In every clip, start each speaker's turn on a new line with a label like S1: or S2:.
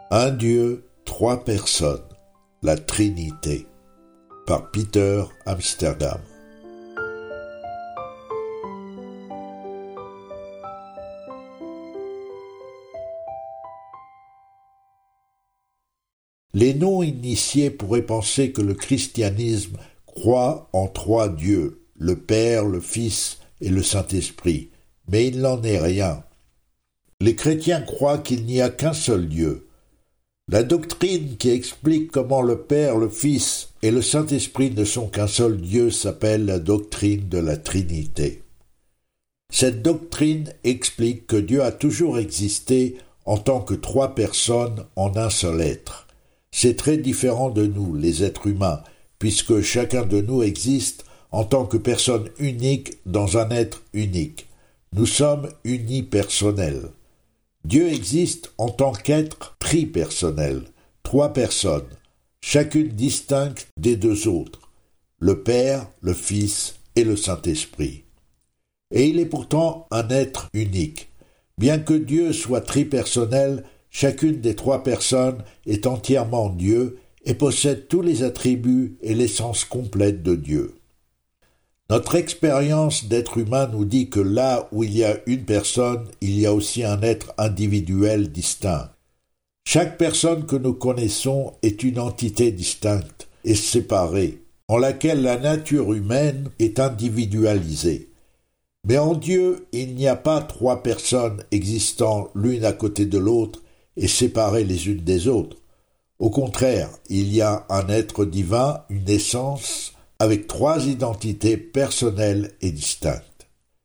S1: Un Dieu, trois personnes, la Trinité, par Peter Amsterdam. Les non-initiés pourraient penser que le christianisme croit en trois dieux, le Père, le Fils et le Saint-Esprit, mais il n'en est rien. Les chrétiens croient qu'il n'y a qu'un seul Dieu. La doctrine qui explique comment le Père, le Fils et le Saint-Esprit ne sont qu'un seul Dieu s'appelle la doctrine de la Trinité. Cette doctrine explique que Dieu a toujours existé en tant que trois personnes en un seul être. C'est très différent de nous, les êtres humains, puisque chacun de nous existe en tant que personne unique dans un être unique. Nous sommes unipersonnels. Dieu existe en tant qu'être tripersonnel, trois personnes, chacune distincte des deux autres, le Père, le Fils et le Saint-Esprit. Et il est pourtant un être unique. Bien que Dieu soit tripersonnel, chacune des trois personnes est entièrement Dieu et possède tous les attributs et l'essence complète de Dieu. Notre expérience d'être humain nous dit que là où il y a une personne, il y a aussi un être individuel distinct. Chaque personne que nous connaissons est une entité distincte et séparée, en laquelle la nature humaine est individualisée. Mais en Dieu, il n'y a pas trois personnes existant l'une à côté de l'autre et séparées les unes des autres. Au contraire, il y a un être divin, une essence, avec trois identités personnelles et distinctes.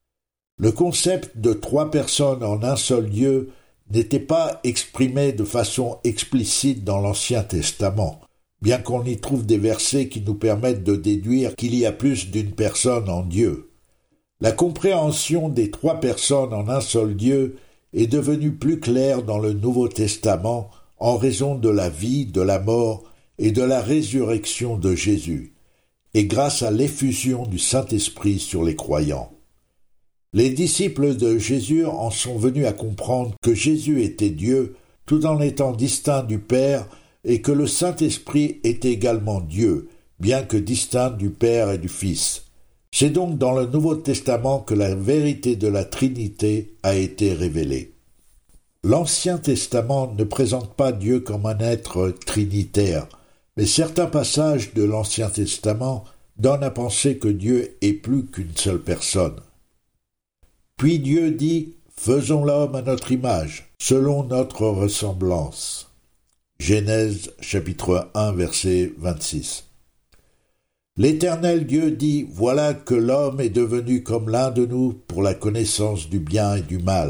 S1: Le concept de trois personnes en un seul Dieu n'était pas exprimé de façon explicite dans l'Ancien Testament, bien qu'on y trouve des versets qui nous permettent de déduire qu'il y a plus d'une personne en Dieu. La compréhension des trois personnes en un seul Dieu est devenue plus claire dans le Nouveau Testament en raison de la vie, de la mort et de la résurrection de Jésus, et grâce à l'effusion du Saint-Esprit sur les croyants. Les disciples de Jésus en sont venus à comprendre que Jésus était Dieu, tout en étant distinct du Père, et que le Saint-Esprit est également Dieu, bien que distinct du Père et du Fils. C'est donc dans le Nouveau Testament que la vérité de la Trinité a été révélée. L'Ancien Testament ne présente pas Dieu comme un être trinitaire, mais certains passages de l'Ancien Testament donnent à penser que Dieu est plus qu'une seule personne. Puis Dieu dit « Faisons l'homme à notre image, selon notre ressemblance ». Genèse chapitre 1 verset 26. L'Éternel Dieu dit « Voilà que l'homme est devenu comme l'un de nous pour la connaissance du bien et du mal ».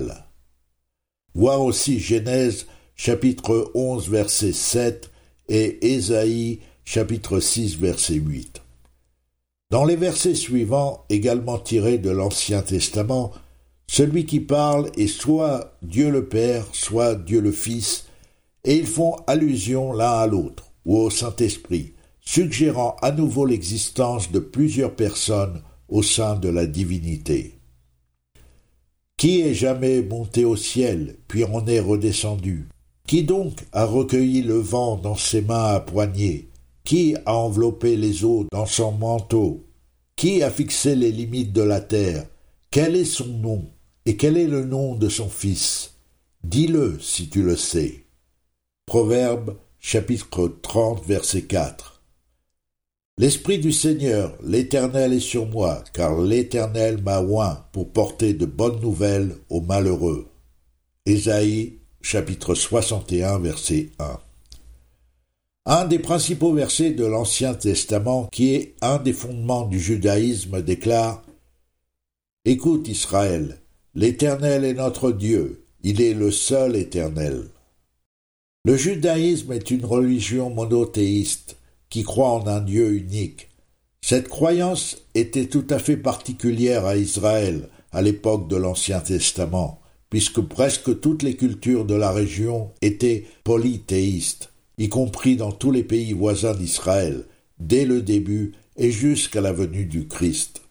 S1: Voir aussi Genèse chapitre 11 verset 7 et Ésaïe chapitre 6 verset 8. Dans les versets suivants, également tirés de l'Ancien Testament, celui qui parle est soit Dieu le Père, soit Dieu le Fils, et ils font allusion l'un à l'autre, ou au Saint-Esprit, suggérant à nouveau l'existence de plusieurs personnes au sein de la divinité. Qui est jamais monté au ciel, puis en est redescendu? Qui donc a recueilli le vent dans ses mains à poignées? Qui a enveloppé les eaux dans son manteau? Qui a fixé les limites de la terre? Quel est son nom? Et quel est le nom de son fils? Dis-le si tu le sais. Proverbe, chapitre 30, verset 4. L'Esprit du Seigneur, l'Éternel est sur moi, car l'Éternel m'a oint pour porter de bonnes nouvelles aux malheureux. Ésaïe, chapitre 61, verset 1. Un des principaux versets de l'Ancien Testament, qui est un des fondements du judaïsme, déclare « Écoute Israël, l'Éternel est notre Dieu, il est le seul Éternel. » Le judaïsme est une religion monothéiste qui croit en un Dieu unique. Cette croyance était tout à fait particulière à Israël à l'époque de l'Ancien Testament, puisque presque toutes les cultures de la région étaient polythéistes, y compris dans tous les pays voisins d'Israël, dès le début et jusqu'à la venue du Christ.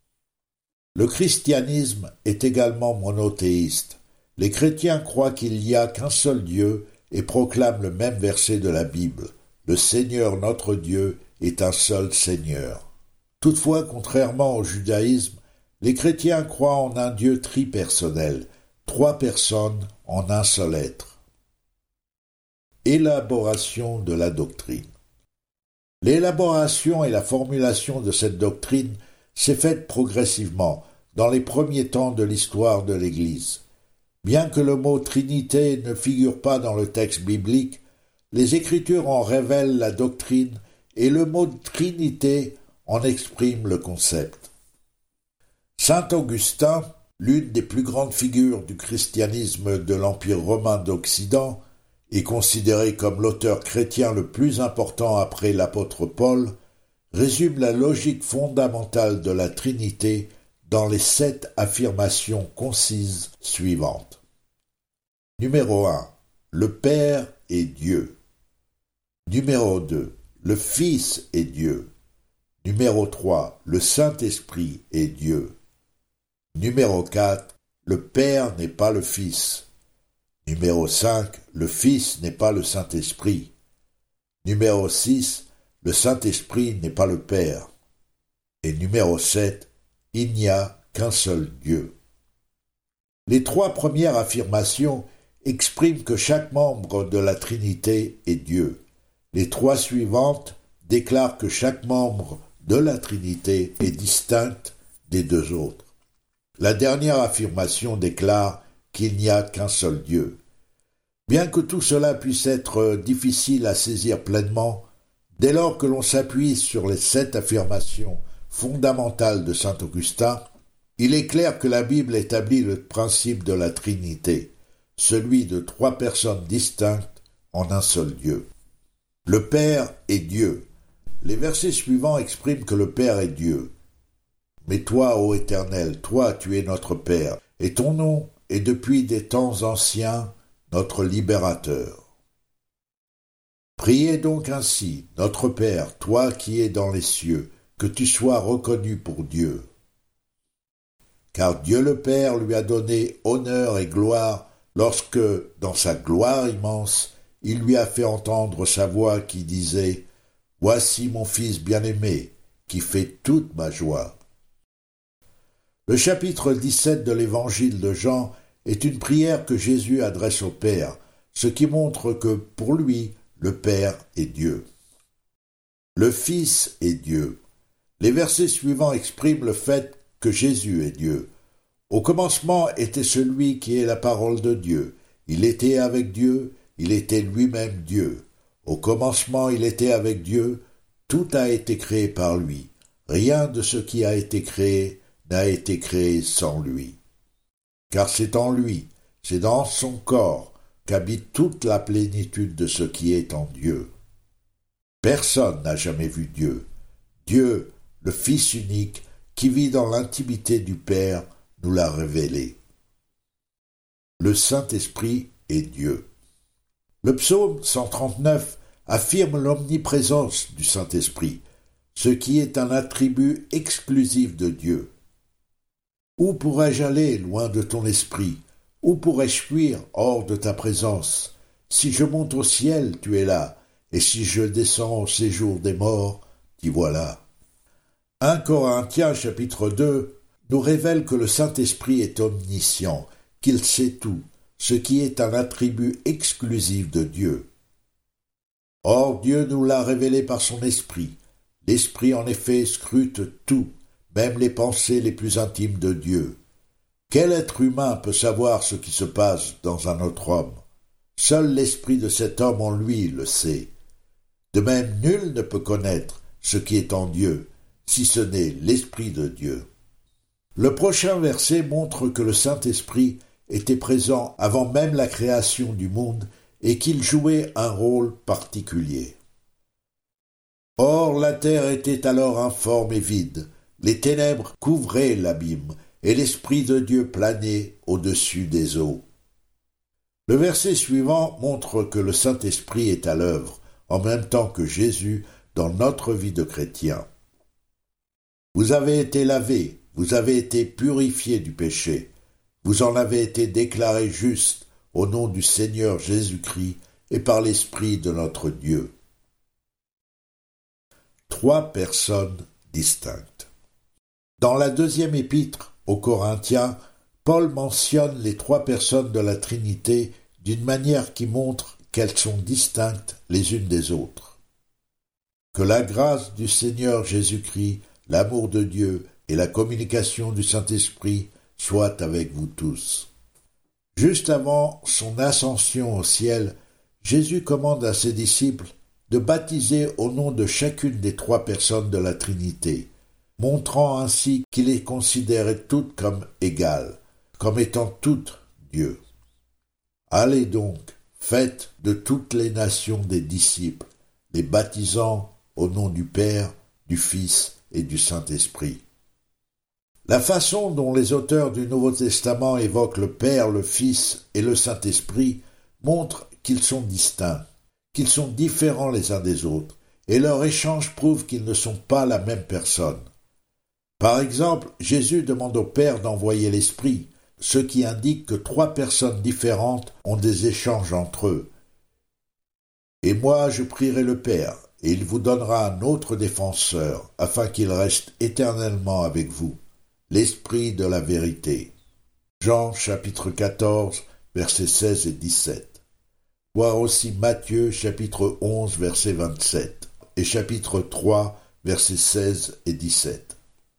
S1: Le christianisme est également monothéiste. Les chrétiens croient qu'il n'y a qu'un seul Dieu et proclament le même verset de la Bible. Le Seigneur notre Dieu est un seul Seigneur. Toutefois, contrairement au judaïsme, les chrétiens croient en un Dieu tripersonnel, 3 personnes en un seul être. Élaboration de la doctrine. L'élaboration et la formulation de cette doctrine s'est faite progressivement dans les premiers temps de l'histoire de l'Église. Bien que le mot Trinité ne figure pas dans le texte biblique, les Écritures en révèlent la doctrine et le mot Trinité en exprime le concept. Saint Augustin, l'une des plus grandes figures du christianisme de l'Empire romain d'Occident, est considéré comme l'auteur chrétien le plus important après l'apôtre Paul, résume la logique fondamentale de la Trinité dans les 7 affirmations concises suivantes. Numéro 1. Le Père est Dieu. Numéro 2. Le Fils est Dieu. Numéro 3. Le Saint-Esprit est Dieu. Numéro 4. Le Père n'est pas le Fils. Numéro 5. Le Fils n'est pas le Saint-Esprit. Numéro 6. Le Saint-Esprit n'est pas le Père. Et numéro 7. Il n'y a qu'un seul Dieu. Les 3 premières affirmations expriment que chaque membre de la Trinité est Dieu. Les 3 suivantes déclarent que chaque membre de la Trinité est distinct des 2 autres. La dernière affirmation déclare qu'il n'y a qu'un seul Dieu. Bien que tout cela puisse être difficile à saisir pleinement, dès lors que l'on s'appuie sur les 7 affirmations fondamentales de saint Augustin, il est clair que la Bible établit le principe de la Trinité, celui de 3 personnes distinctes en un seul Dieu. Le Père est Dieu. Les versets suivants expriment que le Père est Dieu. Mais toi, ô Éternel, toi, tu es notre Père, et ton nom est depuis des temps anciens notre libérateur. Priez donc ainsi, notre Père, toi qui es dans les cieux, que tu sois reconnu pour Dieu. Car Dieu le Père lui a donné honneur et gloire lorsque, dans sa gloire immense, il lui a fait entendre sa voix qui disait « Voici mon Fils bien-aimé, qui fait toute ma joie. » Le chapitre 17 de l'Évangile de Jean est une prière que Jésus adresse au Père, ce qui montre que, pour lui, le Père est Dieu. Le Fils est Dieu. Les versets suivants expriment le fait que Jésus est Dieu. Au commencement était celui qui est la parole de Dieu. Il était avec Dieu, il était lui-même Dieu. Au commencement il était avec Dieu, tout a été créé par lui. Rien de ce qui a été créé n'a été créé sans lui. Car c'est en lui, c'est dans son corps qu'habite toute la plénitude de ce qui est en Dieu. Personne n'a jamais vu Dieu. Dieu, le Fils unique, qui vit dans l'intimité du Père, nous l'a révélé. Le Saint-Esprit est Dieu. Le psaume 139 affirme l'omniprésence du Saint-Esprit, ce qui est un attribut exclusif de Dieu. Où pourrais-je aller loin de ton esprit? Où pourrais-je fuir hors de ta présence? Si je monte au ciel, tu es là, et si je descends au séjour des morts, t'y voilà. 1 Corinthiens chapitre 2 nous révèle que le Saint-Esprit est omniscient, qu'il sait tout, ce qui est un attribut exclusif de Dieu. Or Dieu nous l'a révélé par son Esprit. L'Esprit en effet scrute tout, même les pensées les plus intimes de Dieu. Quel être humain peut savoir ce qui se passe dans un autre homme? Seul l'esprit de cet homme en lui le sait. De même, nul ne peut connaître ce qui est en Dieu, si ce n'est l'Esprit de Dieu. Le prochain verset montre que le Saint-Esprit était présent avant même la création du monde et qu'il jouait un rôle particulier. Or la terre était alors informe et vide, les ténèbres couvraient l'abîme, et l'Esprit de Dieu planait au-dessus des eaux. Le verset suivant montre que le Saint-Esprit est à l'œuvre, en même temps que Jésus, dans notre vie de chrétien. Vous avez été lavés, vous avez été purifiés du péché, vous en avez été déclarés justes au nom du Seigneur Jésus-Christ et par l'Esprit de notre Dieu. 3 personnes distinctes. Dans la 2e épître aux Corinthiens, Paul mentionne les 3 personnes de la Trinité d'une manière qui montre qu'elles sont distinctes les unes des autres. Que la grâce du Seigneur Jésus-Christ, l'amour de Dieu et la communication du Saint-Esprit soient avec vous tous. Juste avant son ascension au ciel, Jésus commande à ses disciples de baptiser au nom de chacune des 3 personnes de la Trinité, montrant ainsi qu'il les considérait toutes comme égales, comme étant toutes Dieu. Allez donc, faites de toutes les nations des disciples, les baptisant au nom du Père, du Fils et du Saint-Esprit. La façon dont les auteurs du Nouveau Testament évoquent le Père, le Fils et le Saint-Esprit montre qu'ils sont distincts, qu'ils sont différents les uns des autres, et leur échange prouve qu'ils ne sont pas la même personne. Par exemple, Jésus demande au Père d'envoyer l'Esprit, ce qui indique que 3 personnes différentes ont des échanges entre eux. « Et moi je prierai le Père, et il vous donnera un autre défenseur, afin qu'il reste éternellement avec vous, l'Esprit de la vérité. » Jean chapitre 14, versets 16 et 17. Voir aussi Matthieu chapitre 11, verset 27, et chapitre 3, versets 16 et 17.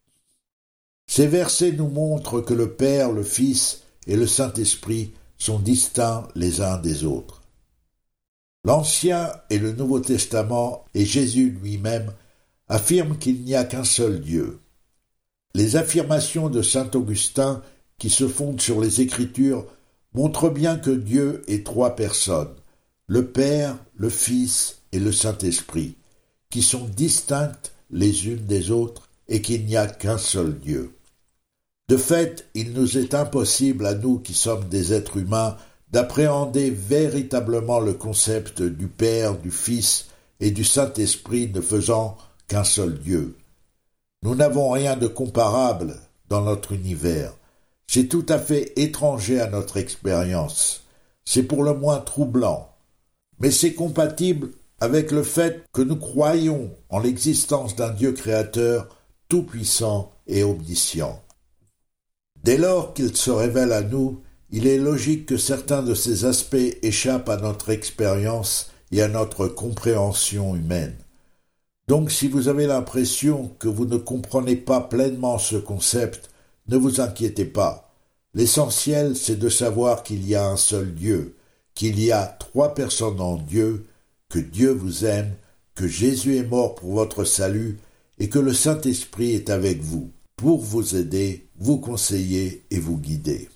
S1: Ces versets nous montrent que le Père, le Fils et le Saint-Esprit sont distincts les uns des autres. L'Ancien et le Nouveau Testament et Jésus lui-même affirment qu'il n'y a qu'un seul Dieu. Les affirmations de saint Augustin, qui se fondent sur les Écritures, montrent bien que Dieu est 3 personnes, le Père, le Fils et le Saint-Esprit, qui sont distinctes les unes des autres et qu'il n'y a qu'un seul Dieu. De fait, il nous est impossible à nous qui sommes des êtres humains d'appréhender véritablement le concept du Père, du Fils et du Saint-Esprit ne faisant qu'un seul Dieu. Nous n'avons rien de comparable dans notre univers. C'est tout à fait étranger à notre expérience. C'est pour le moins troublant. Mais c'est compatible avec le fait que nous croyons en l'existence d'un Dieu créateur tout-puissant et omniscient. Dès lors qu'il se révèle à nous, il est logique que certains de ces aspects échappent à notre expérience et à notre compréhension humaine. Donc si vous avez l'impression que vous ne comprenez pas pleinement ce concept, ne vous inquiétez pas. L'essentiel, c'est de savoir qu'il y a un seul Dieu, qu'il y a 3 personnes en Dieu, que Dieu vous aime, que Jésus est mort pour votre salut et que le Saint-Esprit est avec vous, pour vous aider, vous conseiller et vous guider.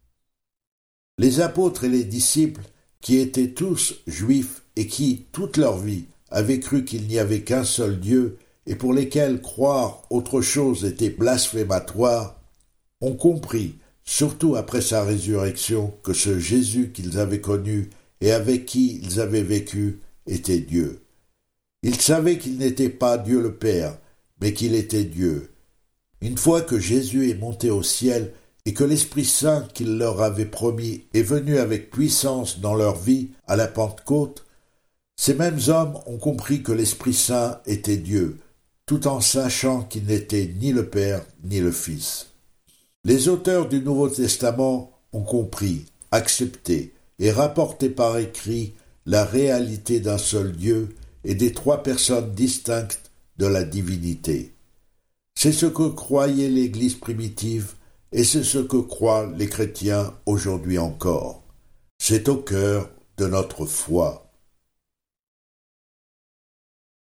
S1: Les apôtres et les disciples, qui étaient tous juifs et qui, toute leur vie, avaient cru qu'il n'y avait qu'un seul Dieu et pour lesquels croire autre chose était blasphématoire, ont compris, surtout après sa résurrection, que ce Jésus qu'ils avaient connu et avec qui ils avaient vécu était Dieu. Ils savaient qu'il n'était pas Dieu le Père, mais qu'il était Dieu. Une fois que Jésus est monté au ciel et que l'Esprit Saint qu'il leur avait promis est venu avec puissance dans leur vie à la Pentecôte, ces mêmes hommes ont compris que l'Esprit Saint était Dieu, tout en sachant qu'il n'était ni le Père ni le Fils. Les auteurs du Nouveau Testament ont compris, accepté et rapporté par écrit la réalité d'un seul Dieu et des 3 personnes distinctes de la divinité. C'est ce que croyait l'Église primitive et c'est ce que croient les chrétiens aujourd'hui encore. C'est au cœur de notre foi.